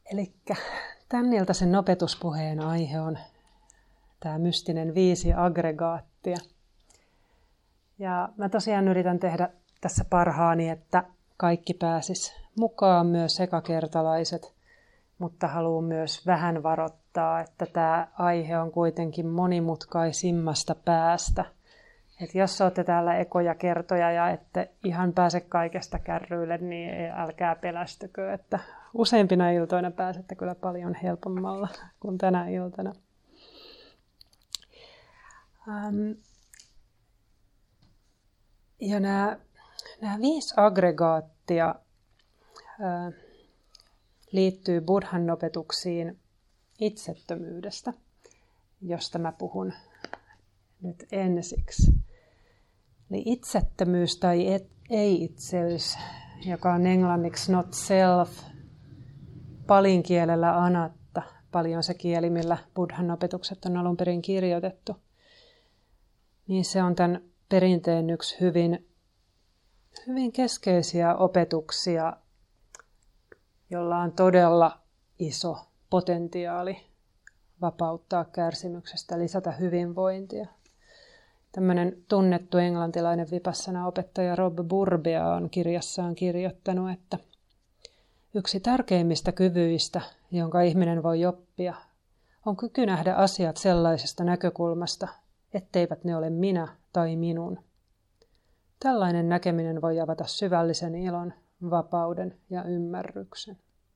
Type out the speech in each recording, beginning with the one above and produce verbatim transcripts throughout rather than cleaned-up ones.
Elikkä tämän iltaisen opetuspuheen aihe on tämä mystinen viisi aggregaattia. Ja mä tosiaan yritän tehdä tässä parhaani, että kaikki pääsis mukaan, myös ekakertalaiset, mutta haluan myös vähän varoittaa, että tämä aihe on kuitenkin monimutkaisimmasta päästä. Et jos olette täällä ekoja kertoja ja ette ihan pääse kaikesta kärryille, niin älkää pelästykö, että useimpina iltoina pääsette kyllä paljon helpommalla kuin tänä iltana. Ähm, ja nämä, nämä viisi aggregaattia äh, liittyy Buddhan opetuksiin itsettömyydestä, josta mä puhun nyt ensiksi. Eli itsettömyys tai et, ei-itseys, joka on englanniksi not self, palin kielellä anatta, paljon se kieli, millä Buddhan opetukset on alun perin kirjoitettu, niin se on tämän perinteen yksi hyvin, hyvin keskeisiä opetuksia, jolla on todella iso potentiaali vapauttaa kärsimyksestä, lisätä hyvinvointia. Tämmöinen tunnettu englantilainen vipassana-opettaja Rob Burbea on kirjassaan kirjoittanut, että yksi tärkeimmistä kyvyistä, jonka ihminen voi oppia, on kyky nähdä asiat sellaisesta näkökulmasta, etteivät ne ole minä tai minun. Tällainen näkeminen voi avata syvällisen ilon, vapauden ja ymmärryksen.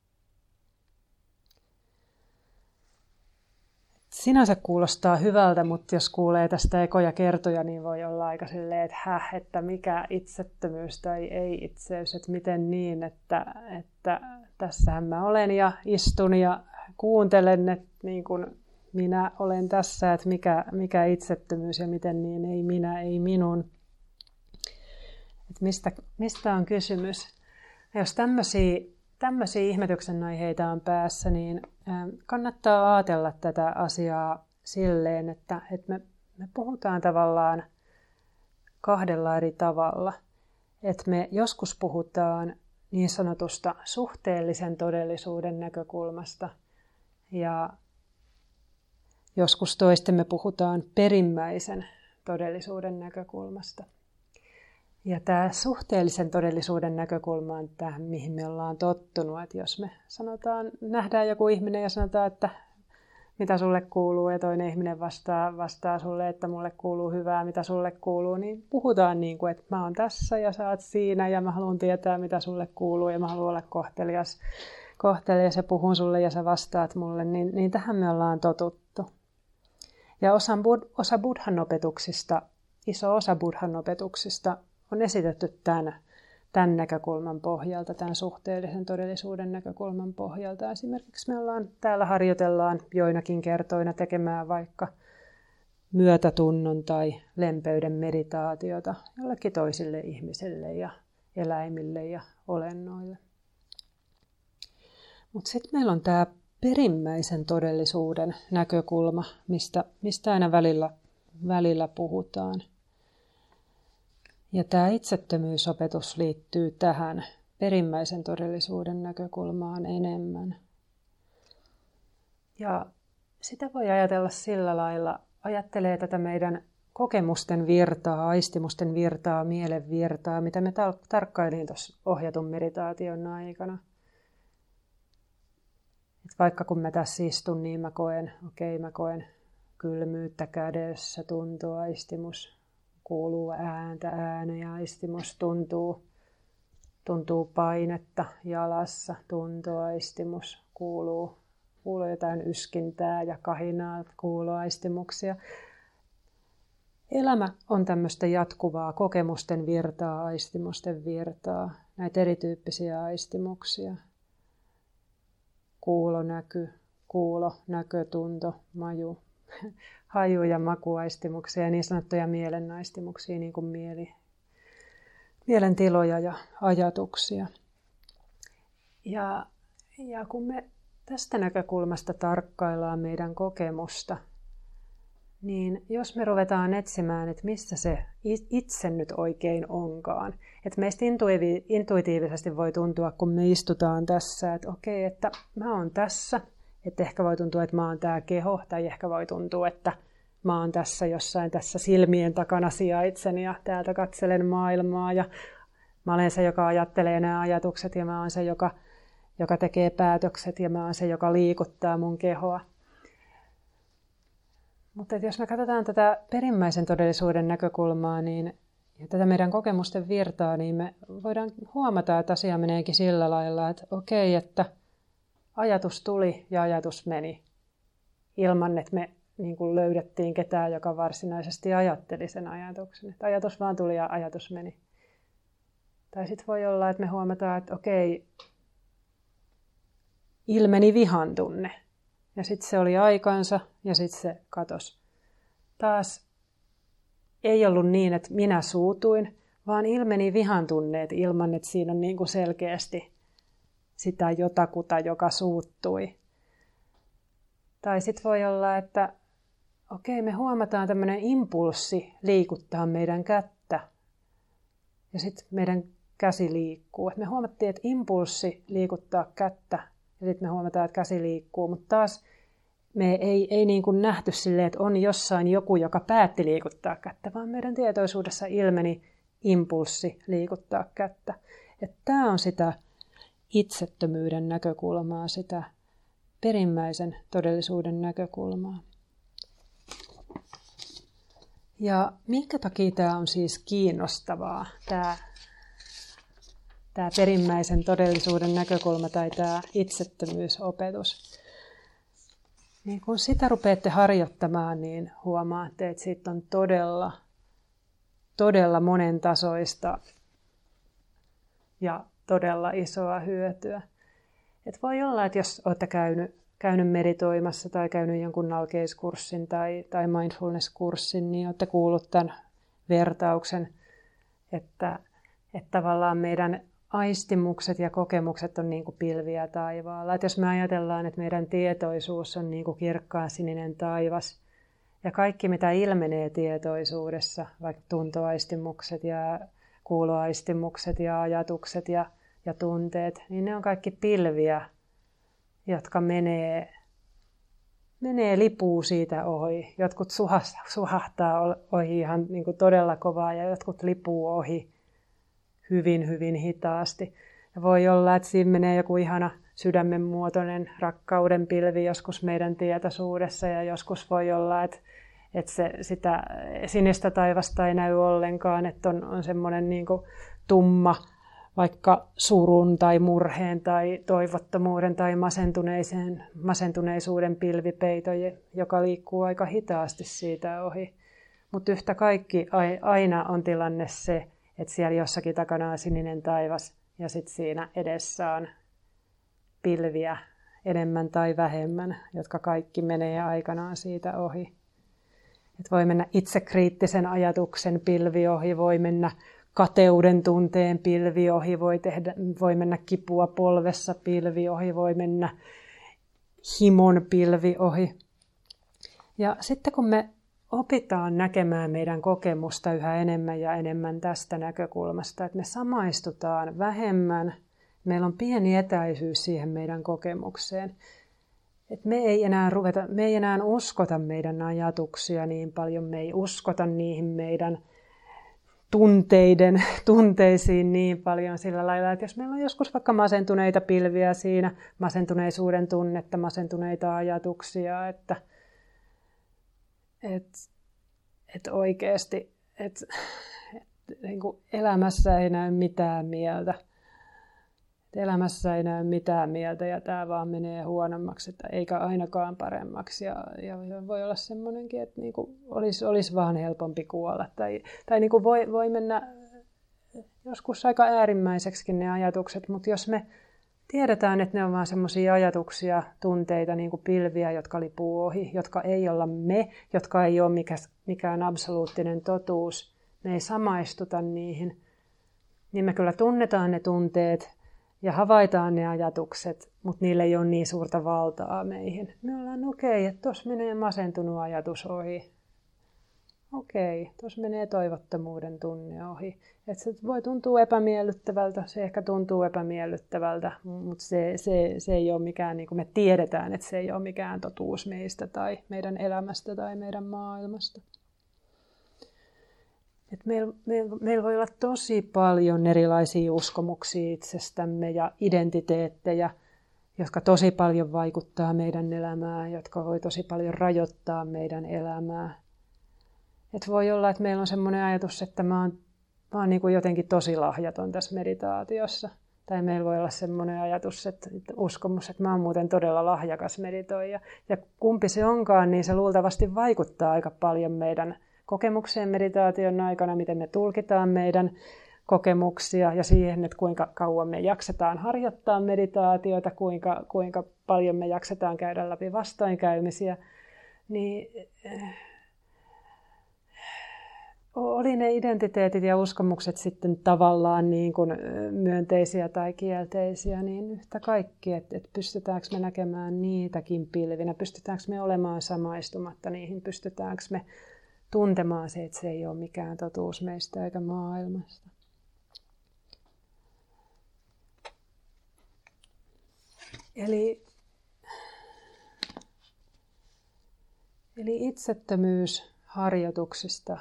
Sinänsä kuulostaa hyvältä, mutta jos kuulee tästä ekoja kertoja, niin voi olla aika silleen, että häh, että mikä itsettömyys tai ei-itseys, että miten niin, että, että tässähän mä olen ja istun ja kuuntelen, että niin kuin minä olen tässä, että mikä, mikä itsettömyys ja miten niin, ei minä, ei minun. Että mistä, mistä on kysymys? Ja jos tämmöisiä Tämmöisiä ihmetyksen aiheita on päässä, niin kannattaa ajatella tätä asiaa silleen, että, että me, me puhutaan tavallaan kahdella eri tavalla. Että me joskus puhutaan niin sanotusta suhteellisen todellisuuden näkökulmasta ja joskus toistemme puhutaan perimmäisen todellisuuden näkökulmasta. Ja tämä suhteellisen todellisuuden näkökulma on tämä, mihin me ollaan tottunut. Että jos me sanotaan, nähdään joku ihminen ja sanotaan, että mitä sulle kuuluu, ja toinen ihminen vastaa, vastaa sulle, että mulle kuuluu hyvää, mitä sulle kuuluu, niin puhutaan niin kuin, että mä oon tässä ja sä oot siinä, ja mä haluan tietää, mitä sulle kuuluu, ja mä haluan olla kohtelias, kohtelias ja puhun sulle, ja sä vastaat mulle. Niin, niin tähän me ollaan totuttu. Ja osa, osa Buddhan opetuksista, iso osa Buddhan opetuksista, on esitetty tämän, tämän näkökulman pohjalta, tämän suhteellisen todellisuuden näkökulman pohjalta. Esimerkiksi me ollaan täällä harjoitellaan joinakin kertoina tekemään vaikka myötätunnon tai lempeyden meditaatiota jollekin toisille ihmisille ja eläimille ja olennoille. Mutta sitten meillä on tämä perimmäisen todellisuuden näkökulma, mistä, mistä aina välillä, välillä puhutaan. Ja tämä itsettömyysopetus liittyy tähän perimmäisen todellisuuden näkökulmaan enemmän. Ja sitä voi ajatella sillä lailla, ajattelee tätä meidän kokemusten virtaa, aistimusten virtaa, mielen virtaa, mitä me tar- tarkkailin tuossa ohjatun meditaation aikana. Et vaikka kun mä tässä istun, niin mä koen, okei, okay, mä koen kylmyyttä kädessä, tuntuu aistimus. Kuuluu ääntä, ääneaistimus, tuntuu, tuntuu painetta jalassa, tuntoaistimus, kuuluu, kuuluu jotain yskintää ja kahinaa, kuuloaistimuksia. Elämä on tämmöistä jatkuvaa kokemusten virtaa, aistimusten virtaa, näitä erityyppisiä aistimuksia. Kuulo, näky, kuulo, näkö, tunto, maju. Haju- ja makuaistimuksia ja niin sanottuja mielenaistimuksia, niin kuin mieli, mielentiloja ja ajatuksia. Ja, ja kun me tästä näkökulmasta tarkkaillaan meidän kokemusta, niin jos me ruvetaan etsimään, että missä se itse nyt oikein onkaan, että meistä intuitiivisesti voi tuntua, kun me istutaan tässä, että okei, että mä oon tässä, että ehkä voi tuntua, että mä oon tää keho, tai ehkä voi tuntua, että mä oon tässä jossain tässä silmien takana sijaitsen ja täältä katselen maailmaa ja mä olen se, joka ajattelee nämä ajatukset ja mä oon se, joka, joka tekee päätökset ja mä oon se, joka liikuttaa mun kehoa. Mutta jos me katsotaan tätä perimmäisen todellisuuden näkökulmaa niin, ja tätä meidän kokemusten virtaa, niin me voidaan huomata, että asia meneekin sillä lailla, että okei, että ajatus tuli ja ajatus meni ilman, että me niin kuin löydettiin ketään, joka varsinaisesti ajatteli sen ajatuksen. Että ajatus vaan tuli ja ajatus meni. Tai sitten voi olla, että me huomataan, että okei, ilmeni vihan tunne. Ja sitten se oli aikansa ja sitten se katosi. Taas ei ollut niin, että minä suutuin, vaan ilmeni vihan tunneet ilman, että siinä on niin kuin selkeästi sitä jotakuta, joka suuttui. Tai sitten voi olla, että okei, me huomataan tämmöinen impulssi liikuttaa meidän kättä. Ja sitten meidän käsi liikkuu. Et me huomattiin, että impulssi liikuttaa kättä. Ja sitten me huomataan, että käsi liikkuu. Mutta taas me ei, ei niin kuin nähty silleen, että on jossain joku, joka päätti liikuttaa kättä. Vaan meidän tietoisuudessa ilmeni impulssi liikuttaa kättä. Tämä on sitä itsettömyyden näkökulmaa, sitä perimmäisen todellisuuden näkökulmaa. Ja minkä takia tämä on siis kiinnostavaa, tämä, tämä perimmäisen todellisuuden näkökulma tai tämä itsettömyysopetus? Niin kun sitä rupeatte harjoittamaan, niin huomaatte, että siitä on todella, todella monentasoista ja todella isoa hyötyä. Et voi olla, että jos olette käynyt, käynyt meditoimassa tai käynyt jonkun nalkeiskurssin tai, tai mindfulness-kurssin, niin olette kuullut tämän vertauksen, että, että tavallaan meidän aistimukset ja kokemukset on niin kuin pilviä taivaalla. Et jos me ajatellaan, että meidän tietoisuus on niin kuin kirkkaan sininen taivas ja kaikki mitä ilmenee tietoisuudessa, vaikka tuntoaistimukset ja kuuloaistimukset ja ajatukset ja, ja tunteet, niin ne on kaikki pilviä, jotka menee, menee lipuu siitä ohi. Jotkut suhahtaa ohi ihan niin kuin todella kovaa ja jotkut lipuu ohi hyvin, hyvin hitaasti. Ja voi olla, että siinä menee joku ihana sydämen muotoinen rakkauden pilvi joskus meidän tietoisuudessa ja joskus voi olla, että, että se, sitä sinistä taivasta ei näy ollenkaan, että on, on semmoinen niin kuin tumma, vaikka surun tai murheen tai toivottomuuden tai masentuneisen, masentuneisuuden pilvipeito, joka liikkuu aika hitaasti siitä ohi. Mutta yhtä kaikki aina on tilanne se, että siellä jossakin takana on sininen taivas ja sitten siinä edessä on pilviä enemmän tai vähemmän, jotka kaikki menee aikanaan siitä ohi. Et voi mennä itsekriittisen ajatuksen pilvi ohi, voi mennä kateuden tunteen pilvi ohi, voi, tehdä, voi mennä kipua polvessa pilvi ohi, voi mennä himon pilvi ohi. Ja sitten kun me opitaan näkemään meidän kokemusta yhä enemmän ja enemmän tästä näkökulmasta, että me samaistutaan vähemmän, meillä on pieni etäisyys siihen meidän kokemukseen. Että me ei enää ruveta, me ei enää uskota meidän ajatuksia niin paljon, me ei uskota niihin meidän tunteiden, tunteisiin niin paljon sillä lailla, että jos meillä on joskus vaikka masentuneita pilviä siinä, masentuneisuuden tunnetta, masentuneita ajatuksia, että et, et oikeasti et, et, niin kuin elämässä ei näy mitään mieltä. Elämässä ei näy mitään mieltä ja tämä vaan menee huonommaksi, että eikä ainakaan paremmaksi. Ja, ja voi olla semmoinenkin, että niinku olisi, olisi vaan helpompi kuolla. Tai, tai niinku voi, voi mennä joskus aika äärimmäiseksikin ne ajatukset, mutta jos me tiedetään, että ne on vaan semmoisia ajatuksia, tunteita, niin kuin pilviä, jotka lipuu ohi, jotka ei olla me, jotka ei ole mikään absoluuttinen totuus, me ei samaistuta niihin, niin me kyllä tunnetaan ne tunteet, ja havaitaan ne ajatukset, mutta niillä ei ole niin suurta valtaa meihin. Me ollaan okei, okay, että tuossa menee masentunut ajatus ohi. okei, tuossa menee toivottomuuden tunne ohi. Että se voi tuntua epämiellyttävältä, se ehkä tuntuu epämiellyttävältä, mutta se, se, se ei ole mikään, niin kuin me tiedetään, että se ei ole mikään totuus meistä tai meidän elämästä tai meidän maailmasta. Et meillä, meillä, meillä voi olla tosi paljon erilaisia uskomuksia itsestämme ja identiteettejä, jotka tosi paljon vaikuttaa meidän elämään, jotka voi tosi paljon rajoittaa meidän elämää. Et voi olla, että meillä on sellainen ajatus, että mä oon, mä oon niin kuin jotenkin tosi lahjaton tässä meditaatiossa. Tai meillä voi olla sellainen ajatus, että uskomus, että mä oon muuten todella lahjakas meditoija. Ja kumpi se onkaan, niin se luultavasti vaikuttaa aika paljon meidän kokemukseen meditaation aikana, miten me tulkitaan meidän kokemuksia ja siihen, että kuinka kauan me jaksetaan harjoittaa meditaatiota, kuinka, kuinka paljon me jaksetaan käydä läpi vastoinkäymisiä. Niin, oli ne identiteetit ja uskomukset sitten tavallaan niin kuin myönteisiä tai kielteisiä, niin yhtä kaikki, että, että pystytäänkö me näkemään niitäkin pilvinä, pystytäänkö me olemaan samaistumatta niihin, pystytäänkö me tuntemaan se, että se ei ole mikään totuus meistä eikä maailmasta. Eli, eli itsettömyysharjoituksista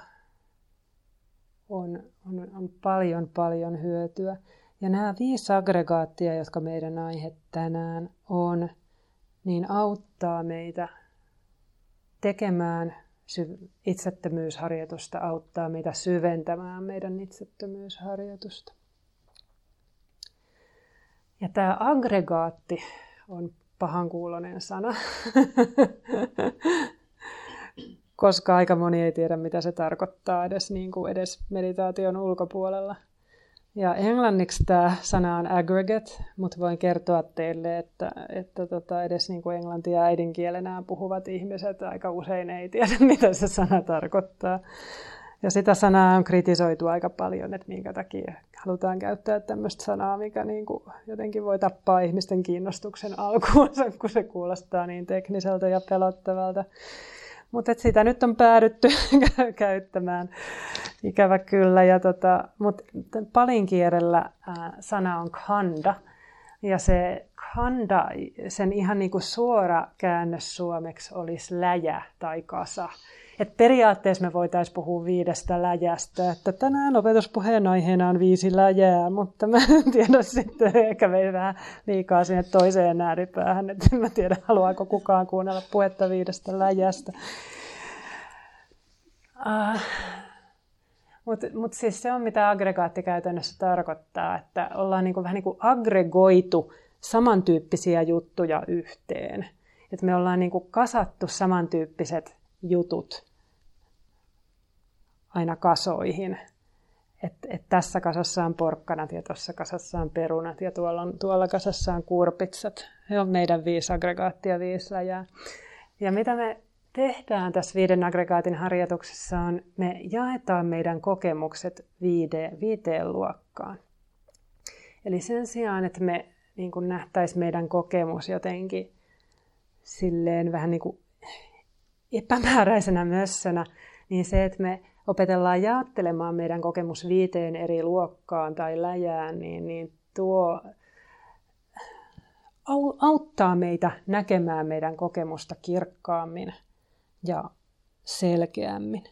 on, on, on paljon paljon hyötyä. Ja nämä viisi aggregaattia, jotka meidän aihe tänään on, niin auttaa meitä tekemään itsettömyysharjoitusta, auttaa meitä syventämään meidän itsettömyysharjoitusta. Ja tämä aggregaatti on pahankuuloinen sana, koska aika moni ei tiedä, mitä se tarkoittaa edes, niin kuin edes meditaation ulkopuolella. Ja englanniksi tämä sana on aggregate, mutta voin kertoa teille, että, että tota edes niin kuin englantia äidinkielenään puhuvat ihmiset aika usein ei tiedä, mitä se sana tarkoittaa. Ja sitä sanaa on kritisoitu aika paljon, että minkä takia halutaan käyttää tämmöistä sanaa, mikä niin kuin jotenkin voi tappaa ihmisten kiinnostuksen alkuunsa, kun se kuulostaa niin tekniseltä ja pelottavalta. Mutta sitä nyt on päädytty käyttämään, ikävä kyllä. Ja tota, mutta palinkielellä ää, sana on khanda. Ja se khanda, sen ihan niinku suora käännös suomeksi olisi läjä tai kasa. Et periaatteessa me voitaisiin puhua viidestä läjästä, että tänään opetuspuheen aiheena on viisi läjää, mutta mä en tiedä sitten, ehkä meni vähän liikaa sinne toiseen ääripäähän, että en mä tiedä, haluaako kukaan kuunnella puhetta viidestä läjästä. Uh, Mutta mut siis se on, mitä aggregaatti käytännössä tarkoittaa, että ollaan niinku vähän niin kuin aggregoitu samantyyppisiä juttuja yhteen. Et me ollaan niinku kasattu samantyyppiset jutut aina kasoihin. Et, et tässä kasassa on porkkanat ja tuossa kasassa on perunat ja tuolla, on, tuolla kasassa on kurpitsat. Se on meidän viisi aggregaattia, viisi läjää. Ja mitä me tehdään tässä viiden aggregaatin harjoituksessa on, me jaetaan meidän kokemukset viide, viiteen luokkaan. Eli sen sijaan, että me niin kuin nähtäisiin meidän kokemus jotenkin silleen vähän niin kuin epämääräisenä mössönä, niin se, että me opetellaan jaottelemaan meidän kokemus viiteen eri luokkaan tai läjään, niin, niin tuo auttaa meitä näkemään meidän kokemusta kirkkaammin ja selkeämmin.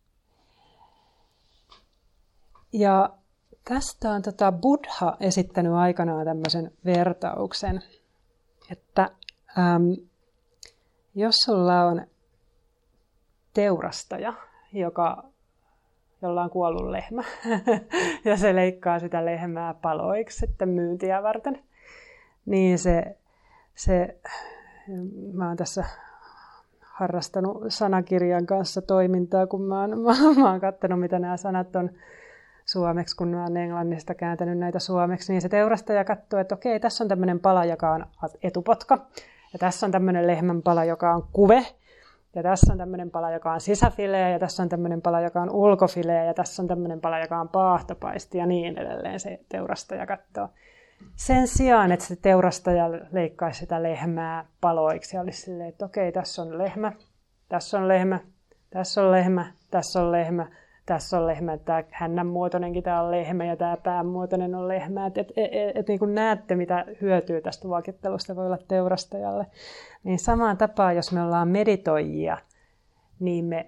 Ja tästä on tota Buddha esittänyt aikanaan tämmöisen vertauksen, että äm, jos sulla on teurastaja, joka, jolla on kuollut lehmä, ja se leikkaa sitä lehmää paloiksi sitten myyntiä varten, niin se, se mä oon tässä harrastanut sanakirjan kanssa toimintaa, kun mä oon, mä oon katsonut, mitä nämä sanat on suomeksi, kun mä oon englannista kääntänyt näitä suomeksi, niin se teurastaja katsoo, että okei, tässä on tämmöinen pala, joka on etupotka, ja tässä on tämmöinen lehmän pala, joka on kuve, ja tässä on tämmöinen pala, joka on sisäfileä, ja tässä on tämmöinen pala, joka on ulkofileä, ja tässä on tämmöinen pala, joka on paahtopaisti, ja niin edelleen se teurastaja katsoo. Sen sijaan, että se teurastaja leikkaisi sitä lehmää paloiksi ja olisi silleen, että okei, tässä on lehmä, tässä on lehmä, Tässä on lehmä, tässä on lehmä, tässä on lehmä, tämä hännän muotoinenkin tämä on lehmä ja tämä pään muotoinen on lehmä. Että et, et, et, et, niin kuin näette, mitä hyötyä tästä luokittelusta voi olla teurastajalle. Niin samaan tapaan, jos me ollaan meditoijia, niin me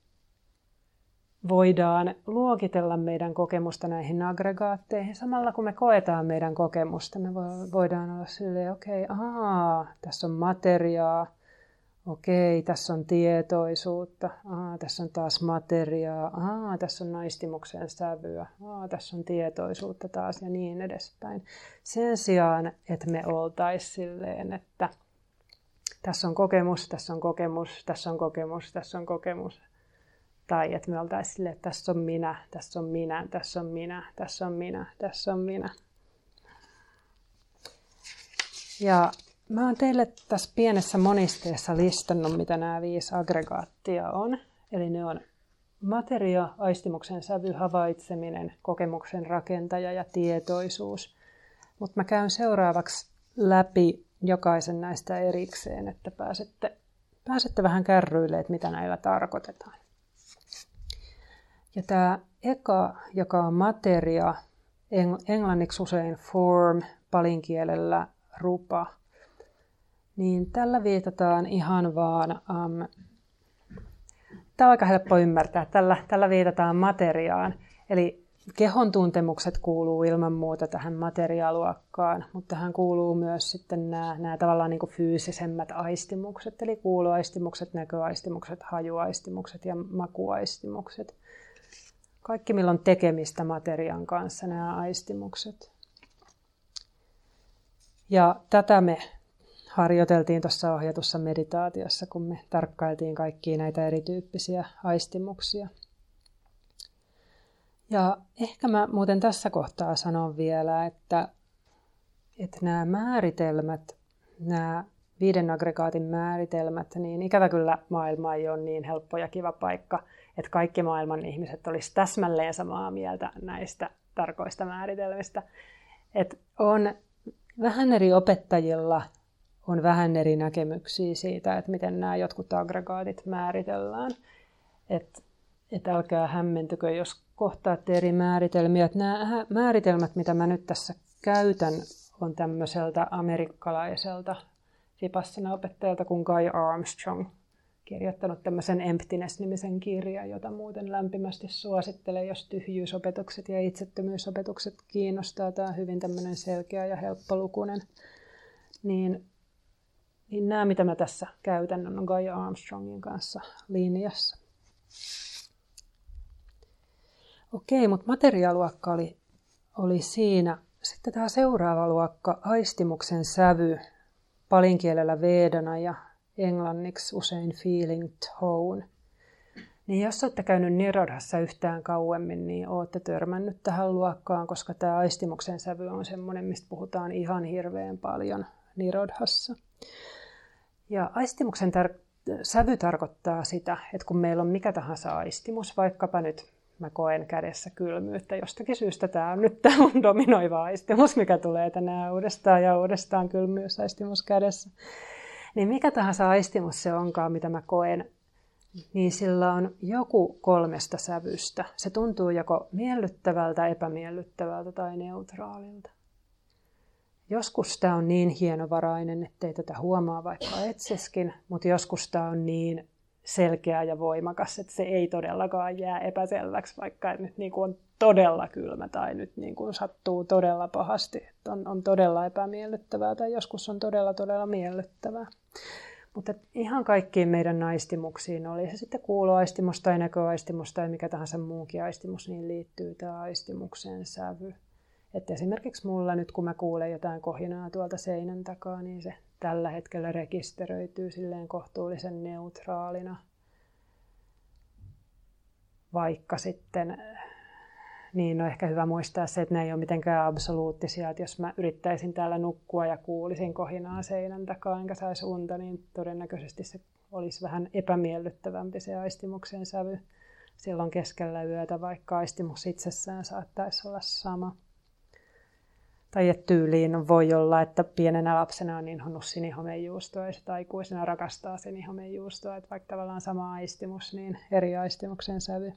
voidaan luokitella meidän kokemusta näihin aggregaatteihin. Samalla kun me koetaan meidän kokemusta, me voidaan olla silleen, okei, okay, ahaa, tässä on materiaa, okei, okay, tässä on tietoisuutta, ahaa, tässä on taas materiaa, ahaa, tässä on aistimuksen sävyä, ahaa, tässä on tietoisuutta taas ja niin edespäin. Sen sijaan, että me oltaisiin silleen, että tässä on kokemus, tässä on kokemus, tässä on kokemus, tässä on kokemus. Tai että me oltaisiin silleen, että tässä on minä, tässä on minä, tässä on minä, tässä on minä, tässä on minä. Ja mä oon teille tässä pienessä monisteessa listannut, mitä nämä viisi aggregaattia on. Eli ne on materia, aistimuksen sävy, havaitseminen, kokemuksen rakentaja ja tietoisuus. Mutta mä käyn seuraavaksi läpi jokaisen näistä erikseen, että pääsette, pääsette vähän kärryille, että mitä näillä tarkoitetaan. Ja tämä eka, joka on materia, englanniksi usein form, palinkielellä rupa, niin tällä viitataan ihan vaan, um, tämä on aika helppo ymmärtää, tällä, tällä viitataan materiaan. Eli kehon tuntemukset kuuluu ilman muuta tähän materiaaluokkaan, mutta tähän kuuluu myös sitten nämä, nämä tavallaan niin kuin fyysisemmät aistimukset, eli kuuloaistimukset, näköaistimukset, hajuaistimukset ja makuaistimukset. Kaikki, millä on tekemistä materian kanssa, nämä aistimukset. Ja tätä me harjoiteltiin tuossa ohjatussa meditaatiossa, kun me tarkkailtiin kaikkia näitä erityyppisiä aistimuksia. Ja ehkä mä muuten tässä kohtaa sanon vielä, että, että nämä määritelmät, nämä viiden aggregaatin määritelmät, niin ikävä kyllä maailma ei ole niin helppo ja kiva paikka, että kaikki maailman ihmiset olisi täsmälleen samaa mieltä näistä tarkoista määritelmistä. Että on vähän eri opettajilla on vähän eri näkemyksiä siitä, että miten nämä jotkut aggregaatit määritellään. Että et älkää hämmentykö, jos kohtaatte eri määritelmiä. Että nämä määritelmät, mitä mä nyt tässä käytän, on tämmöiseltä amerikkalaiselta vipassana-opettajalta kuin Guy Armstrong, kirjoittanut tämmöisen Emptiness-nimisen kirjan, jota muuten lämpimästi suosittelen, jos tyhjyysopetukset ja itsettömyysopetukset kiinnostaa. Tämä on hyvin tämmöinen selkeä ja helppolukuinen. Niin, niin nämä, mitä mä tässä käytän, on Guy Armstrongin kanssa linjassa. Okei, mutta materiaaluokka oli, oli siinä. Sitten tämä seuraava luokka, aistimuksen sävy, palinkielellä vedana ja englanniksi usein feeling tone. Niin jos olette käynyt Nirodhassa yhtään kauemmin, niin olette törmännyt tähän luokkaan, koska tämä aistimuksen sävy on semmoinen, mistä puhutaan ihan hirveän paljon Nirodhassa. Ja aistimuksen tar- sävy tarkoittaa sitä, että kun meillä on mikä tahansa aistimus, vaikkapa nyt mä koen kädessä kylmyyttä, jostakin syystä tämä on nyt tämä mun dominoiva aistimus, mikä tulee tänään uudestaan ja uudestaan kylmyysaistimus kädessä. Niin mikä tahansa aistimus se onkaan, mitä mä koen, niin sillä on joku kolmesta sävystä. Se tuntuu joko miellyttävältä, epämiellyttävältä tai neutraalilta. Joskus tämä on niin hienovarainen, ettei tätä huomaa vaikka etseskin, mutta joskus tämä on niin selkeä ja voimakas, että se ei todellakaan jää epäselväksi, vaikka nyt niin kuin on todella kylmä tai nyt niin kuin sattuu todella pahasti, että on, on todella epämiellyttävää tai joskus on todella todella miellyttävää. Mutta ihan kaikkiin meidän aistimuksiin, oli se sitten kuuloaistimus tai näköaistimus tai mikä tahansa muukin aistimus, niin liittyy tämä aistimuksen sävy. Että esimerkiksi mulla nyt, kun mä kuulen jotain kohinaa tuolta seinän takaa, niin se tällä hetkellä rekisteröityy silleen kohtuullisen neutraalina. Vaikka sitten, niin on ehkä hyvä muistaa se, että nämä ei ole mitenkään absoluuttisia. Että jos mä yrittäisin täällä nukkua ja kuulisin kohinaa seinän takaa enkä saisi unta, niin todennäköisesti se olisi vähän epämiellyttävämpi se aistimuksen sävy silloin keskellä yötä, vaikka aistimus itsessään saattaisi olla sama. Tai että tyyliin voi olla, että pienenä lapsena on inhonnut sinihomejuustoa ja sitten aikuisena rakastaa sinihomejuustoa. Että vaikka tavallaan sama aistimus, niin eri aistimuksen sävy.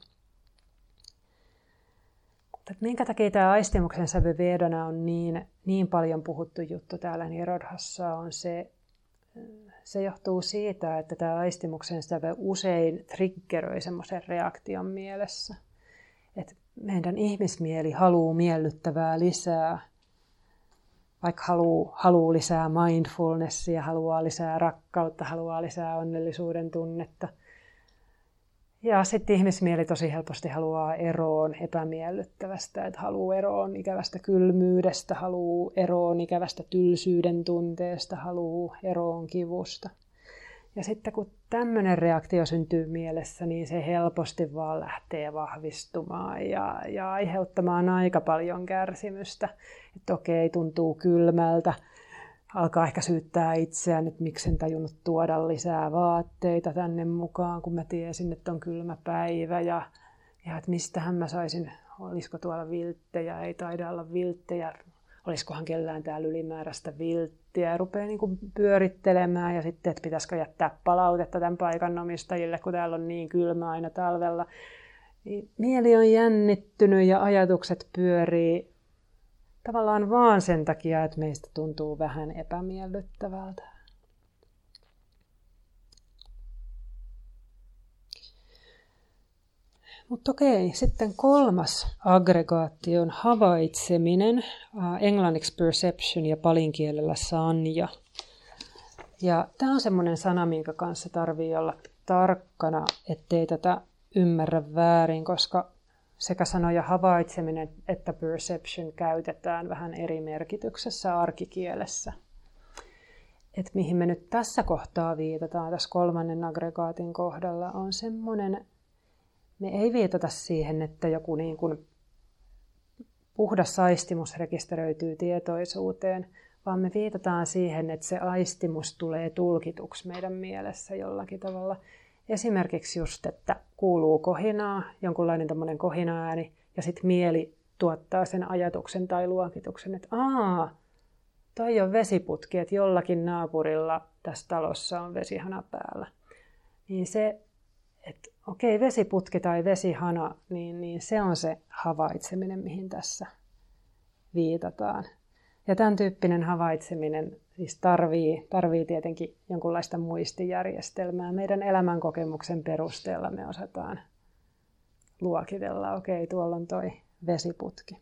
Mutta minkä takia tämä aistimuksen sävy vedona on niin, niin paljon puhuttu juttu täällä Nirodhassa on se, se johtuu siitä, että tämä aistimuksen sävy usein triggeröi semmoisen reaktion mielessä. Että meidän ihmismieli haluaa miellyttävää lisää. Vaikka haluaa, haluaa lisää mindfulnessia, haluaa lisää rakkautta, haluaa lisää onnellisuuden tunnetta. Ja sitten ihmismieli tosi helposti haluaa eroon epämiellyttävästä, että haluaa eroon ikävästä kylmyydestä, haluaa eroon ikävästä tylsyyden tunteesta, haluaa eroon kivusta. Ja sitten kun tämmöinen reaktio syntyy mielessä, niin se helposti vaan lähtee vahvistumaan ja, ja aiheuttamaan aika paljon kärsimystä. Että okei, tuntuu kylmältä, alkaa ehkä syyttää itseään, että miksi en tajunnut tuoda lisää vaatteita tänne mukaan, kun mä tiesin, että on kylmä päivä. Ja, ja että mistähän mä saisin, olisiko tuolla vilttejä, ei taida olla vilttejä. Olisikohan kellään täällä ylimääräistä vilttiä ja rupeaa niin kuin pyörittelemään ja sitten, että pitäisikö jättää palautetta tämän paikan omistajille, kun täällä on niin kylmä aina talvella. Mieli on jännittynyt ja ajatukset pyörii tavallaan vaan sen takia, että meistä tuntuu vähän epämiellyttävältä. Mutta okei, sitten kolmas aggregaatti on havaitseminen, englanniksi perception ja palinkielellä sanja. Ja tämä on semmoinen sana, minkä kanssa tarvii olla tarkkana, ettei tätä ymmärrä väärin, koska sekä sanoja havaitseminen että perception käytetään vähän eri merkityksessä arkikielessä. Et mihin me nyt tässä kohtaa viitataan, tässä kolmannen aggregaatin kohdalla, on semmoinen, me ei viitata siihen, että joku niin kuin puhdas aistimus rekisteröityy tietoisuuteen, vaan me viitataan siihen, että se aistimus tulee tulkituksi meidän mielessä jollakin tavalla. Esimerkiksi just, että kuuluu kohinaa, jonkunlainen tämmöinen kohina-ääni, ja sitten mieli tuottaa sen ajatuksen tai luokituksen, että aah, toi on vesiputki, että jollakin naapurilla tässä talossa on vesihana päällä. Niin se, että okei, vesiputki tai vesihana, niin, niin se on se havaitseminen, mihin tässä viitataan. Ja tämän tyyppinen havaitseminen siis tarvii, tarvii tietenkin jonkunlaista muistijärjestelmää. Meidän elämänkokemuksen perusteella me osataan luokitella, okei, tuolla on toi vesiputki.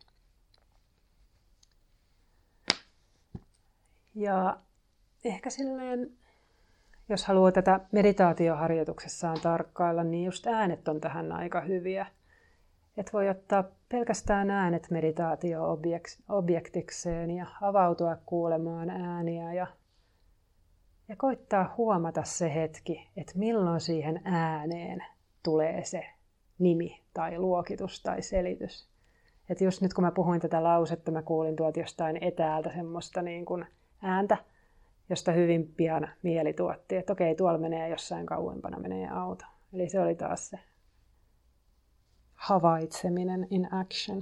Ja ehkä silleen, jos haluaa tätä meditaatioharjoituksessaan tarkkailla, niin just äänet on tähän aika hyviä. Että voi ottaa pelkästään äänet meditaatio-objektikseen ja avautua kuulemaan ääniä ja, ja koittaa huomata se hetki, että milloin siihen ääneen tulee se nimi tai luokitus tai selitys. Että just nyt kun mä puhuin tätä lausetta, mä kuulin tuolta jostain etäältä semmoista niin kuin ääntä, josta hyvin pian mieli tuotti, että okei, tuolla menee jossain kauempana menee auto. Eli se oli taas se havaitseminen in action.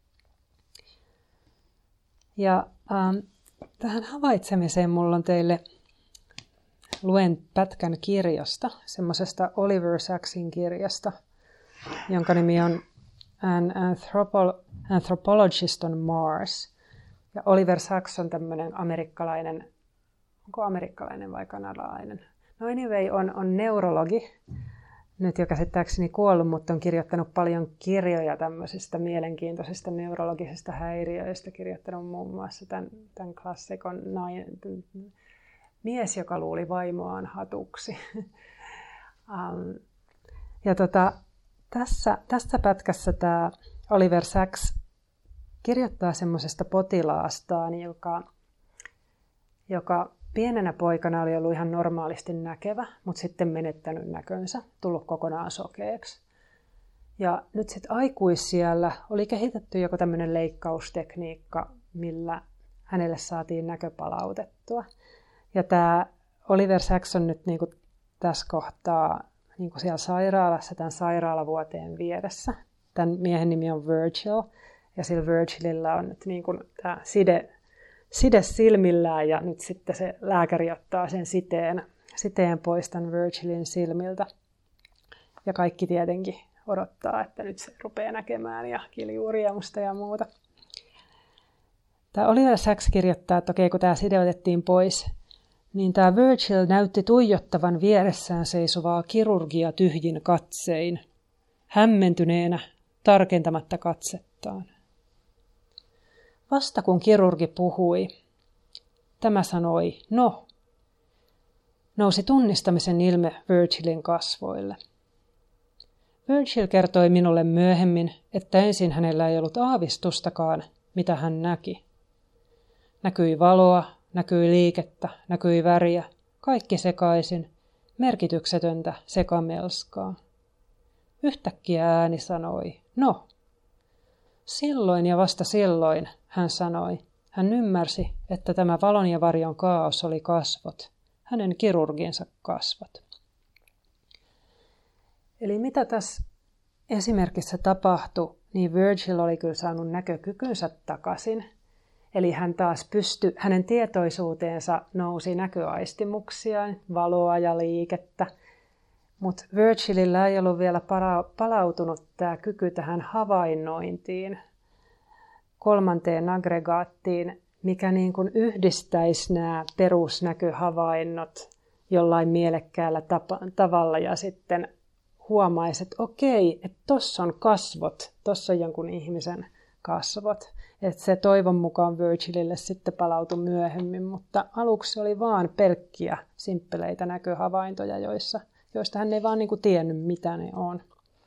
Ja ähm, tähän havaitsemiseen mulla on teille, luen pätkän kirjasta, semmoisesta Oliver Sacksin kirjasta, jonka nimi on An Anthropo- Anthropologist on Mars. Ja Oliver Sacks on tämmöinen amerikkalainen, onko amerikkalainen vai kanadalainen? No anyway, on, on neurologi, nyt jo käsittääkseni kuollut, mutta on kirjoittanut paljon kirjoja tämmöisistä mielenkiintoisista neurologisista häiriöistä. Kirjoittanut muun muassa tämän, tämän klassikon nainen, mies, joka luuli vaimoaan hatuksi. um, ja tota, tässä, tässä pätkässä tämä Oliver Sacks kirjoittaa semmoisesta potilaastaan, joka, joka pienenä poikana oli ollut ihan normaalisti näkevä, mutta sitten menettänyt näkönsä, tullut kokonaan sokeaksi. Ja nyt sitten aikuisiällä oli kehitetty joku tämmöinen leikkaustekniikka, millä hänelle saatiin näkö palautettua. Ja tämä Oliver Sacks on nyt niinku tässä kohtaa niinku siellä sairaalassa, tämän sairaalavuoteen vieressä. Tämän miehen nimi on Virgil, ja sillä Virgilillä on nyt niinku tämä side side silmillään ja nyt sitten se lääkäri ottaa sen siteen, siteen pois tämän Virgilin silmiltä. Ja kaikki tietenkin odottaa, että nyt se rupeaa näkemään ja kiljuu riemusta ja muuta. Tämä Oliver Sacks kirjoittaa, että okei, kun tämä side otettiin pois, niin tämä Virgil näytti tuijottavan vieressään seisovaa kirurgia tyhjin katsein, hämmentyneenä, tarkentamatta katsettaan. Vasta kun kirurgi puhui, tämä sanoi, no, nousi tunnistamisen ilme Virgilin kasvoille. Virgil kertoi minulle myöhemmin, että ensin hänellä ei ollut aavistustakaan, mitä hän näki. Näkyi valoa, näkyi liikettä, näkyi väriä, kaikki sekaisin, merkityksetöntä sekamelskaa. Yhtäkkiä ääni sanoi, no. Silloin ja vasta silloin, hän sanoi, hän ymmärsi, että tämä valon ja varjon kaos oli kasvot, hänen kirurginsa kasvot. Eli mitä tässä esimerkissä tapahtui, niin Virgil oli kyllä saanut näkökykynsä takaisin. Eli hän taas pystyi, hänen tietoisuuteensa nousi näköaistimuksia, valoa ja liikettä. Mutta Virgilillä ei ollut vielä palautunut tämä kyky tähän havainnointiin, kolmanteen aggregaattiin, mikä niin kuin yhdistäisi nämä perusnäköhavainnot jollain mielekkäällä tapa- tavalla ja sitten huomaisi, että okei, että tuossa on kasvot, tuossa on jonkun ihmisen kasvot. Että se toivon mukaan Virgilille sitten palautui myöhemmin, mutta aluksi oli vaan pelkkiä simppeleitä näköhavaintoja, joissa, joista hän ei vaan niin kuin tiennyt, mitä ne on.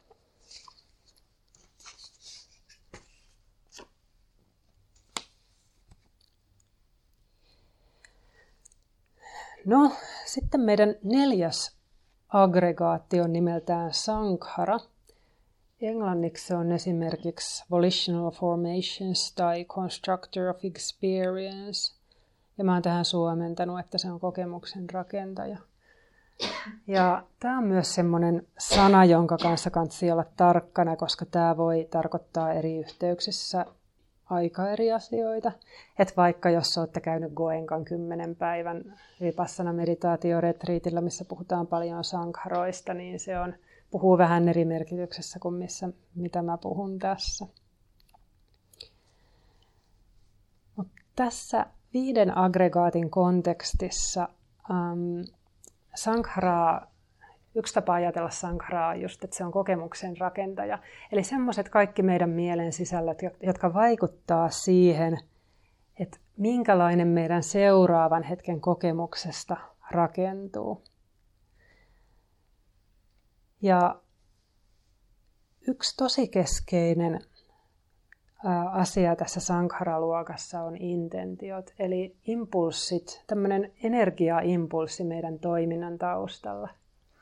No, sitten meidän neljäs aggregaatti on nimeltään Sankhara. Englanniksi se on esimerkiksi Volitional Formations tai Constructor of Experience. Ja mä oon tähän suomentanut, että se on kokemuksen rakentaja. Ja tämä on myös semmoinen sana, jonka kanssa kannattaa olla tarkkana, koska tämä voi tarkoittaa eri yhteyksissä aika eri asioita. Että vaikka jos olette käynyt Goenkan kymmenen päivän vipassana meditaatioretriitillä, missä puhutaan paljon sankharoista, niin se on, puhuu vähän eri merkityksessä kuin missä, mitä mä puhun tässä. Mut tässä viiden aggregaatin kontekstissa ähm, sankharaa, yksi tapa ajatella sankharaa on just, että se on kokemuksen rakentaja. Eli semmoiset kaikki meidän mielen sisällöt, jotka vaikuttaa siihen, että minkälainen meidän seuraavan hetken kokemuksesta rakentuu. Ja yksi tosi keskeinen asia tässä sankhara-luokassa on intentiot, eli impulssit, tämmöinen energiaimpulssi meidän toiminnan taustalla.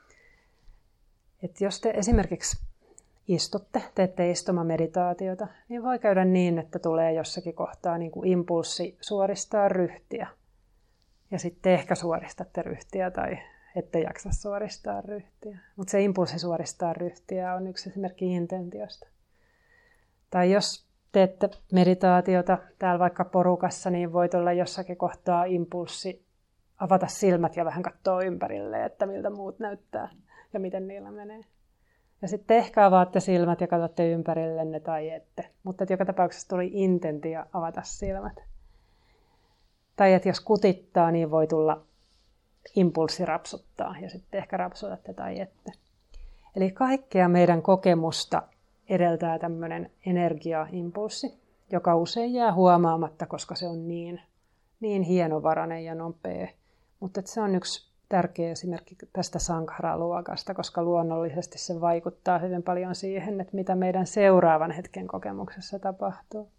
Et jos te esimerkiksi istutte, teette istumameditaatiota, niin voi käydä niin, että tulee jossakin kohtaa niin kuin impulssi suoristaa ryhtiä. Ja sitten ehkä suoristatte ryhtiä tai ette jaksa suoristaa ryhtiä. Mutta se impulssi suoristaa ryhtiä on yksi esimerkki intentiosta. Tai jos teette meditaatiota täällä vaikka porukassa, niin voi tulla jossakin kohtaa impulssi avata silmät ja vähän katsoa ympärille, että miltä muut näyttää ja miten niillä menee. Ja sitten ehkä avaatte silmät ja katsotte ympärillenne tai ette. Mutta joka tapauksessa tuli intentio avata silmät. Tai että jos kutittaa, niin voi tulla impulssi rapsuttaa ja sitten ehkä rapsutatte tai ette. Eli kaikkea meidän kokemusta edeltää tämmöinen energiaimpulssi, joka usein jää huomaamatta, koska se on niin, niin hienovarainen ja nopea. Mutta se on yksi tärkeä esimerkki tästä sankhara-luokasta, koska luonnollisesti se vaikuttaa hyvin paljon siihen, että mitä meidän seuraavan hetken kokemuksessa tapahtuu.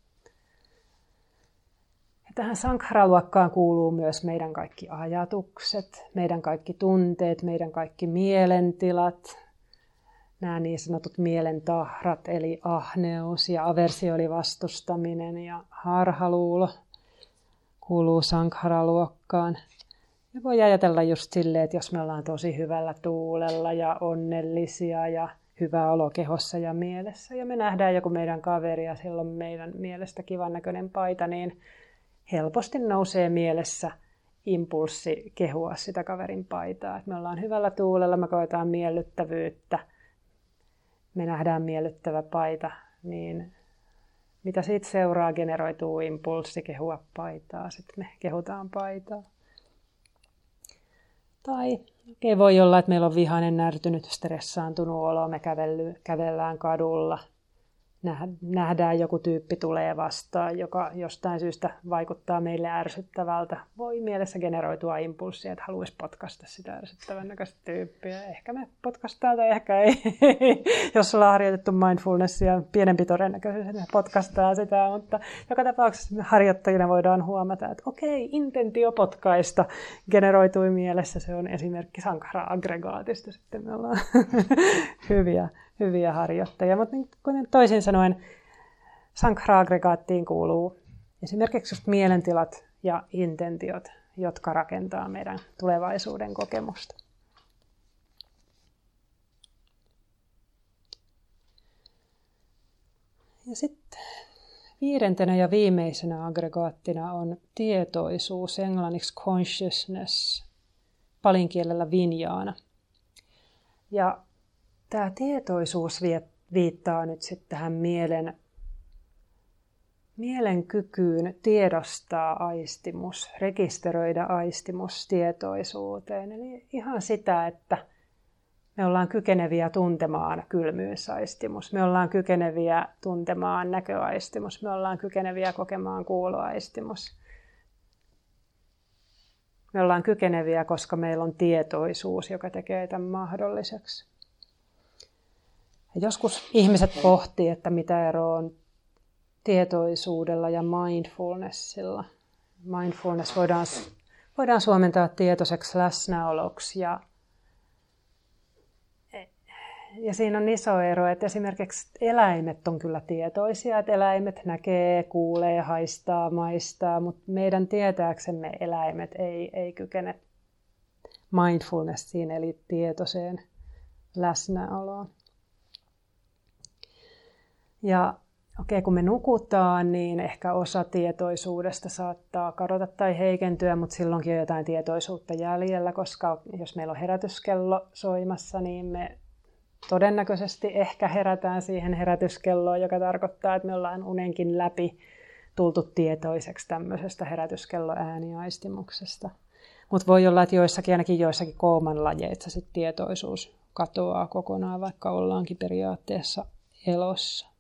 Ja tähän sankhara-luokkaan kuuluu myös meidän kaikki ajatukset, meidän kaikki tunteet, meidän kaikki mielentilat, nämä niin sanotut mielentahrat, eli ahneus ja aversio eli vastustaminen ja harhaluulo kuuluu sankhara-luokkaan. Ja voi ajatella just silleen, että jos me ollaan tosi hyvällä tuulella ja onnellisia ja hyvä olo kehossa ja mielessä, ja me nähdään joku meidän kaveri ja sillä on meidän mielestä kivan näköinen paita, niin helposti nousee mielessä impulssi kehua sitä kaverin paitaa. Et me ollaan hyvällä tuulella, me koetaan miellyttävyyttä, me nähdään miellyttävä paita, niin mitä siitä seuraa, generoituu impulssi kehua paitaa, sitten me kehutaan paitaa. Tai okay, voi olla, että meillä on vihainen, närtynyt, stressaantunut olo, me kävelly, kävellään kadulla. Nähdään joku tyyppi tulee vastaan, joka jostain syystä vaikuttaa meille ärsyttävältä. Voi mielessä generoitua impulssia, että haluaisi potkasta sitä ärsyttävän näköistä tyyppiä. Ehkä me potkastaa tai ehkä ei. Jos sulla on harjoitettu mindfulnessia, pienempi todennäköisyys, että me potkastaa sitä. Mutta joka tapauksessa me harjoittajina voidaan huomata, että okei, intentio potkaista generoitui mielessä. Se on esimerkki Sankhara-aggregaatista. Sitten me ollaan hyviä. hyviä harjoittajia, mutta toisin sanoen Sankhara-aggregaattiin kuuluu esimerkiksi just mielentilat ja intentiot, jotka rakentaa meidän tulevaisuuden kokemusta. Ja sitten viidentenä ja viimeisenä aggregaattina on tietoisuus, englanniksi consciousness, palinkielellä vinjaana. Ja tämä tietoisuus viittaa nyt sitten tähän mielen, mielen kykyyn tiedostaa aistimus, rekisteröidä aistimus tietoisuuteen. Eli ihan sitä, että me ollaan kykeneviä tuntemaan kylmyysaistimus, me ollaan kykeneviä tuntemaan näköaistimus, me ollaan kykeneviä kokemaan kuuloaistimus. Me ollaan kykeneviä, koska meillä on tietoisuus, joka tekee tämän mahdolliseksi. Ja joskus ihmiset pohtii, että mitä eroa on tietoisuudella ja mindfulnessilla. Mindfulness voidaan, voidaan suomentaa tietoiseksi läsnäoloksi. Ja, ja siinä on iso ero, että esimerkiksi eläimet on kyllä tietoisia, että eläimet näkee, kuulee, haistaa, maistaa, mutta meidän tietääksemme eläimet ei, ei kykene mindfulnessiin, eli tietoiseen läsnäoloon. Ja okei, kun me nukutaan, niin ehkä osa tietoisuudesta saattaa kadota tai heikentyä, mutta silloinkin on jotain tietoisuutta jäljellä, koska jos meillä on herätyskello soimassa, niin me todennäköisesti ehkä herätään siihen herätyskelloon, joka tarkoittaa, että me ollaan unenkin läpi tultu tietoiseksi tämmöisestä herätyskelloääniaistimuksesta. Mutta voi olla, että joissakin, ainakin joissakin kooman lajeissa sit tietoisuus katoaa kokonaan, vaikka ollaankin periaatteessa elossa.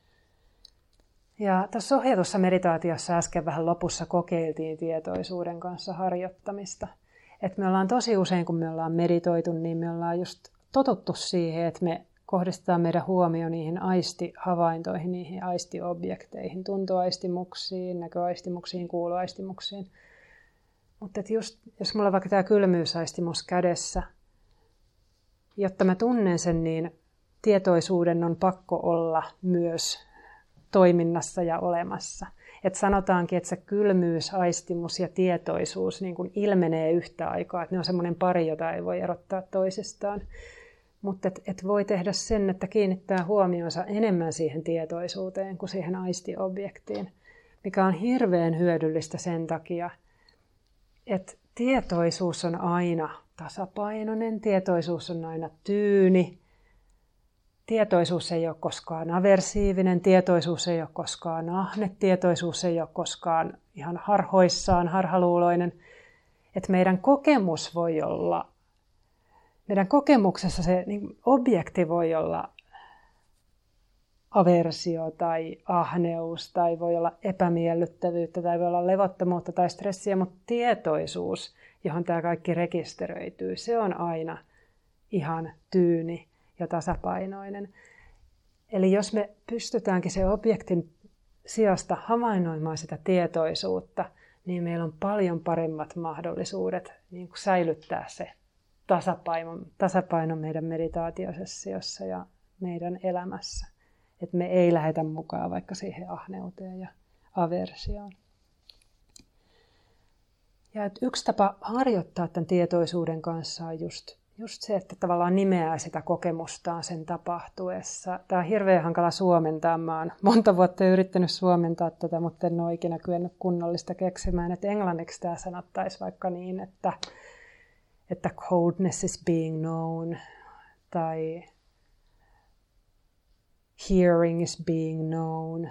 Ja tässä ohjatussa meditaatiossa äsken vähän lopussa kokeiltiin tietoisuuden kanssa harjoittamista. Että me ollaan tosi usein, kun me ollaan meditoitu, niin me ollaan just totuttu siihen, että me kohdistetaan meidän huomio niihin aistihavaintoihin, niihin aistiobjekteihin, tuntoaistimuksiin, näköaistimuksiin, kuuloaistimuksiin. Mutta just, jos mulla on vaikka tämä kylmyysaistimus kädessä, jotta mä tunnen sen, niin tietoisuuden on pakko olla myös toiminnassa ja olemassa. Et sanotaankin, että se kylmyysaistimus ja tietoisuus niin kun ilmenee yhtä aikaa. Et ne on semmoinen pari, jota ei voi erottaa toisistaan. Mutta et, et voi tehdä sen, että kiinnittää huomionsa enemmän siihen tietoisuuteen kuin siihen aistiobjektiin, mikä on hirveän hyödyllistä sen takia, että tietoisuus on aina tasapainoinen, tietoisuus on aina tyyni, tietoisuus ei ole koskaan aversiivinen, tietoisuus ei ole koskaan ahne, tietoisuus ei ole koskaan ihan harhoissaan, harhaluuloinen. Että meidän kokemus voi olla, meidän kokemuksessa se niin objekti voi olla aversio tai ahneus, tai voi olla epämiellyttävyyttä, tai voi olla levottomuutta tai stressiä, mutta tietoisuus, johon tämä kaikki rekisteröityy, se on aina ihan tyyni ja tasapainoinen. Eli jos me pystytäänkin se objektin sijasta havainnoimaan sitä tietoisuutta, niin meillä on paljon paremmat mahdollisuudet niin kuin säilyttää se tasapaino, tasapaino meidän meditaatiosessiossa ja meidän elämässä. Että me ei lähetä mukaan vaikka siihen ahneuteen ja aversioon. Ja että yksi tapa harjoittaa tämän tietoisuuden kanssa on just just se, että tavallaan nimeää sitä kokemustaan sen tapahtuessa. Tämä on hirveän hankala suomentaa. Mä oon monta vuotta yrittänyt suomentaa tätä, mutta en ole ikinä kyennyt kunnollista keksimään. Että englanniksi tämä sanottaisi vaikka niin, että, että coldness is being known tai hearing is being known,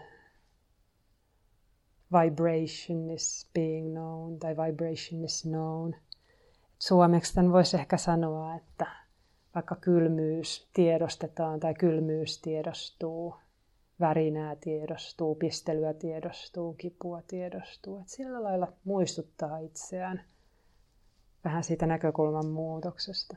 vibration is being known tai vibration is known. Suomeksi tämän voisi ehkä sanoa, että vaikka kylmyys tiedostetaan tai kylmyys tiedostuu, värinää tiedostuu, pistelyä tiedostuu, kipua tiedostuu. Että sillä lailla muistuttaa itseään vähän siitä näkökulman muutoksesta.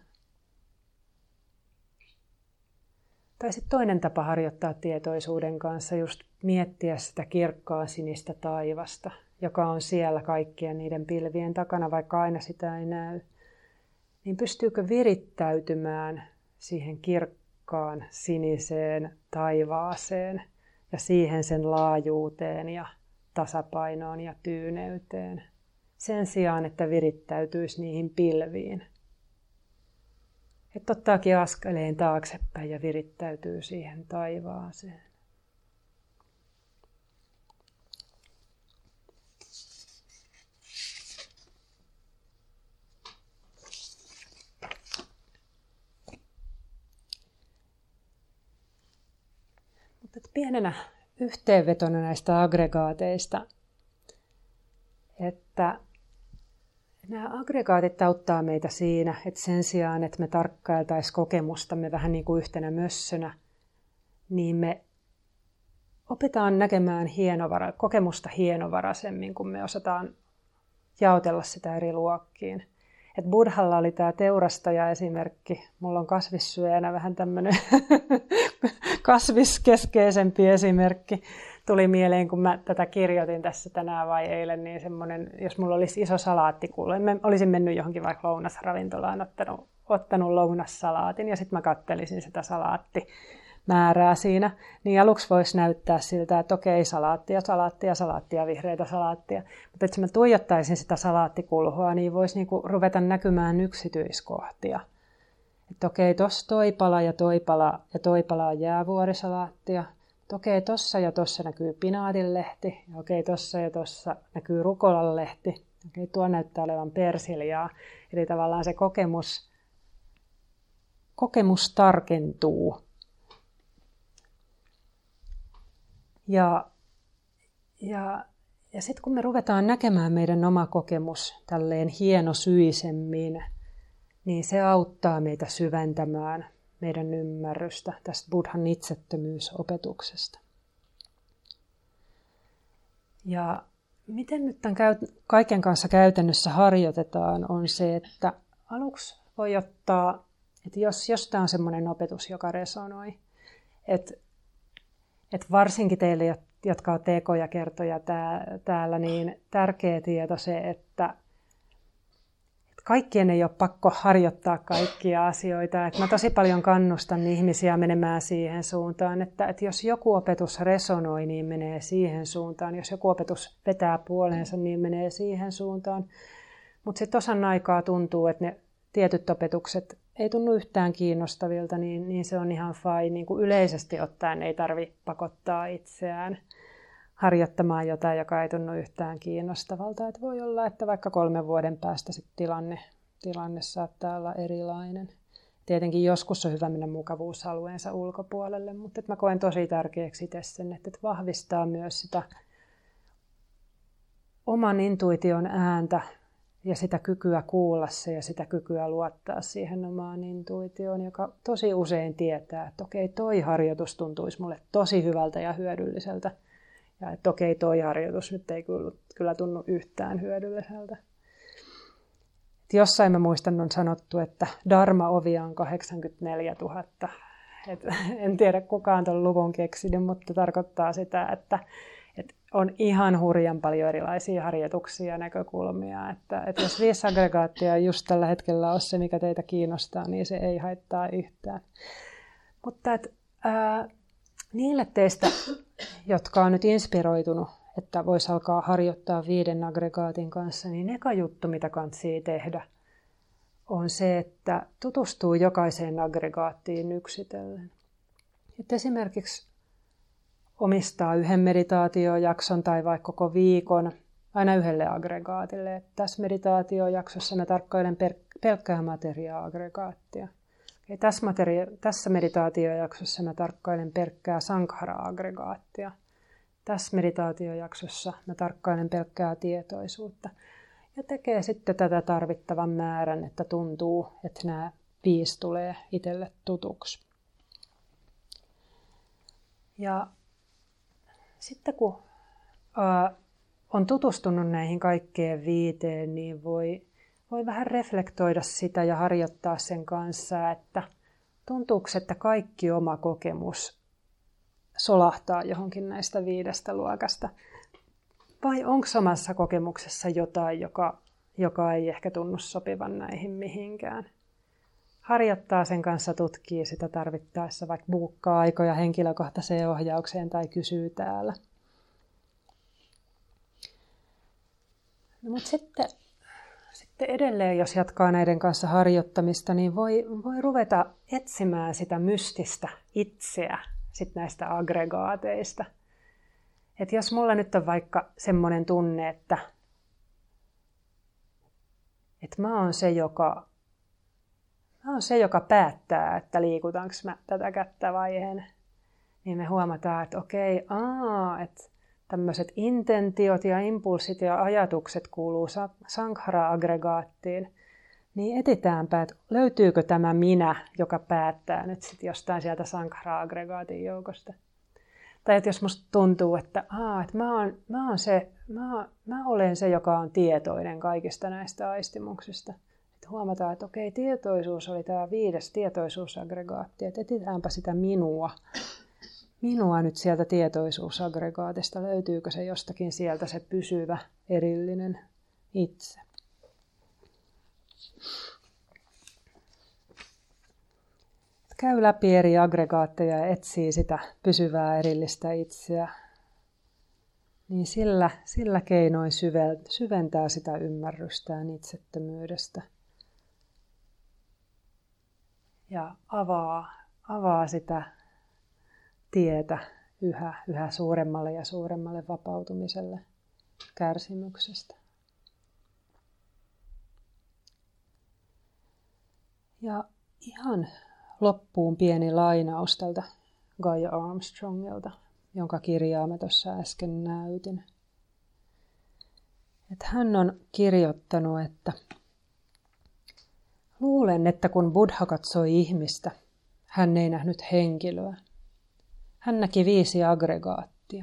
Tai sitten toinen tapa harjoittaa tietoisuuden kanssa, just miettiä sitä kirkkaa sinistä taivasta, joka on siellä kaikkien niiden pilvien takana, vaikka aina sitä ei näy. Niin pystyykö virittäytymään siihen kirkkaan siniseen taivaaseen ja siihen sen laajuuteen ja tasapainoon ja tyyneyteen, sen sijaan, että virittäytyisi niihin pilviin. Että ottaakin askeleen taaksepäin ja virittäytyy siihen taivaaseen. Mutta pienenä yhteenvetona näistä aggregaateista, että nämä aggregaatit auttaa meitä siinä, että sen sijaan, että me tarkkailtaisiin kokemustamme vähän niin kuin yhtenä mössönä, niin me opetaan näkemään hienovara, kokemusta hienovaraisemmin, kun me osataan jaotella sitä eri luokkiin. Et Buddhalla oli tämä teurastaja-esimerkki. Mulla on kasvissyöjänä vähän tämmöinen kasviskeskeisempi esimerkki. Tuli mieleen, kun mä tätä kirjoitin tässä tänään vai eilen, niin semmoinen, jos mulla olisi iso salaattikullo, mä olisin mennyt johonkin vaikka lounasravintolaan, ottanut, ottanut lounassalaatin ja sitten mä kattelisin sitä salaattimäärää siinä, niin aluksi voisi näyttää siltä, että okei, salaattia, salaattia, salaattia, vihreitä salaattia. Mutta jos mä tuijottaisin sitä salaattikulhoa, niin voisi niinku ruveta näkymään yksityiskohtia. Että okei, tossa toi pala ja toi pala ja toi pala on jäävuorisalaattia. Okei, tossa ja tossa näkyy pinaatinlehti. Okei, tossa ja tossa näkyy rukolanlehti. Okei, tuo näyttää olevan persiljaa. Eli tavallaan se kokemus, kokemus tarkentuu. Ja, ja, ja sitten kun me ruvetaan näkemään meidän oma kokemus tälleen hienosyisemmin, niin se auttaa meitä syventämään meidän ymmärrystä tästä Buddhan itsettömyysopetuksesta. Ja miten nyt tämän kaiken kanssa käytännössä harjoitetaan, on se, että aluksi voi ottaa, että jos, jos tämä on semmoinen opetus, joka resonoi, että, että varsinkin teille, jotka on tekoja kertoja täällä, niin tärkeä tieto se, että kaikkien ei ole pakko harjoittaa kaikkia asioita. Et mä tosi paljon kannustan ihmisiä menemään siihen suuntaan, että, että jos joku opetus resonoi, niin menee siihen suuntaan. Jos joku opetus vetää puoleensa, niin menee siihen suuntaan. Mutta sitten osan aikaa tuntuu, että ne tietyt opetukset ei tunnu yhtään kiinnostavilta, niin, niin se on ihan fine. Niin kuin yleisesti ottaen ei tarvitse pakottaa itseään harjoittamaan jotain, joka ei tunnu yhtään kiinnostavalta. Et voi olla, että vaikka kolmen vuoden päästä sit tilanne, tilanne saattaa olla erilainen. Tietenkin joskus on hyvä mennä mukavuusalueensa ulkopuolelle, mutta et mä koen tosi tärkeäksi itse sen, että et vahvistaa myös sitä oman intuition ääntä ja sitä kykyä kuulla se ja sitä kykyä luottaa siihen omaan intuitioon, joka tosi usein tietää, että okei, toi harjoitus tuntuisi mulle tosi hyvältä ja hyödylliseltä. Ja että okei, toi harjoitus nyt ei kyllä, kyllä tunnu yhtään hyödylliseltä. Et jossain mä muistan on sanottu, että Dharma-ovia on kahdeksankymmentäneljätuhatta. Et en tiedä kuka on tuon luvun keksinyt, mutta tarkoittaa sitä, että, että on ihan hurjan paljon erilaisia harjoituksia ja näkökulmia. Että, että jos viisi aggregaattia just tällä hetkellä on se, mikä teitä kiinnostaa, niin se ei haittaa yhtään. Mutta et, ää, niille teistä, jotka on nyt inspiroitunut, että voisi alkaa harjoittaa viiden aggregaatin kanssa, niin eka juttu, mitä kantsii tehdä, on se, että tutustuu jokaiseen aggregaattiin yksitellen. Et esimerkiksi omistaa yhden meditaatiojakson tai vaikka koko viikon aina yhdelle aggregaatille. Et tässä meditaatiojaksossa mä tarkkailen per, pelkkää materia-aggregaattia. Ja tässä, materia, tässä meditaatiojaksossa mä tarkkailen pelkkää sankhara-aggregaattia. Tässä meditaatiojaksossa mä tarkkailen pelkkää tietoisuutta. Ja tekee sitten tätä tarvittavan määrän, että tuntuu, että nämä viisi tulee itselle tutuksi. Ja sitten kun ää, on tutustunut näihin kaikkeen viiteen, niin voi, voi vähän reflektoida sitä ja harjoittaa sen kanssa, että tuntuuko, että kaikki oma kokemus solahtaa johonkin näistä viidestä luokasta. Vai onko omassa kokemuksessa jotain, joka, joka ei ehkä tunnu sopivan näihin mihinkään? Harjoittaa sen kanssa, tutkii sitä tarvittaessa, vaikka buukkaa aikoja henkilökohtaiseen ohjaukseen tai kysyy täällä. No, mutta sitten, sitten edelleen, jos jatkaa näiden kanssa harjoittamista, niin voi, voi ruveta etsimään sitä mystistä itseä sit näistä aggregaateista. Et jos mulla nyt on vaikka semmoinen tunne, että, että mä oon se, joka, mä oon se, joka päättää, että liikutaanko mä tätä kättä vai en, niin me huomataan, että okei, aa, että tämmöiset intentiot ja impulssit ja ajatukset kuuluu sankhara-aggregaattiin, niin etitäänpä, että löytyykö tämä minä, joka päättää nyt sitten jostain sieltä sankhara-aggregaatin joukosta. Tai että jos musta tuntuu, että, aa, että mä, oon, mä, oon se, mä, mä olen se, joka on tietoinen kaikista näistä aistimuksista. Että huomataan, että okei, tietoisuus oli tämä viides tietoisuusaggregaatti, että etitäänpä sitä minua. Minua nyt sieltä tietoisuusaggregaatista, löytyykö se jostakin sieltä se pysyvä, erillinen itse. Käy läpi eri aggregaatteja ja etsii sitä pysyvää erillistä itseä. Niin sillä, sillä keinoin syventää sitä ymmärrystään itsettömyydestä. Ja avaa, avaa sitä tietä yhä, yhä suuremmalle ja suuremmalle vapautumiselle kärsimyksestä. Ja ihan loppuun pieni lainaus tältä Guy Armstrongilta, jonka kirjaa mä tuossa äsken näytin. Et hän on kirjoittanut, että luulen, että kun Buddha katsoi ihmistä, hän ei nähnyt henkilöä. Hän näki viisi aggregaattia.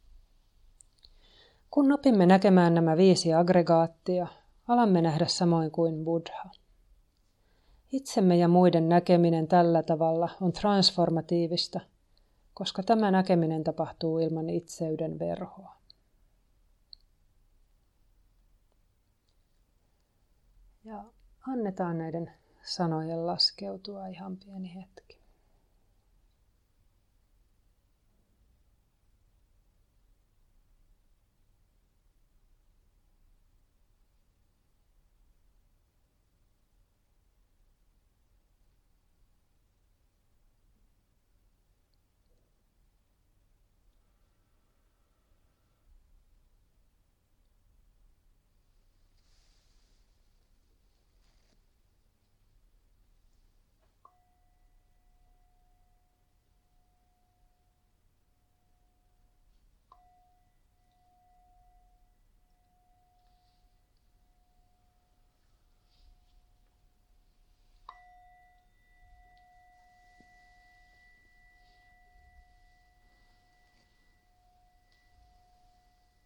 Kun opimme näkemään nämä viisi aggregaattia, alamme nähdä samoin kuin Buddha. Itsemme ja muiden näkeminen tällä tavalla on transformatiivista, koska tämä näkeminen tapahtuu ilman itseyden verhoa. Ja annetaan näiden sanojen laskeutua ihan pieni hetki.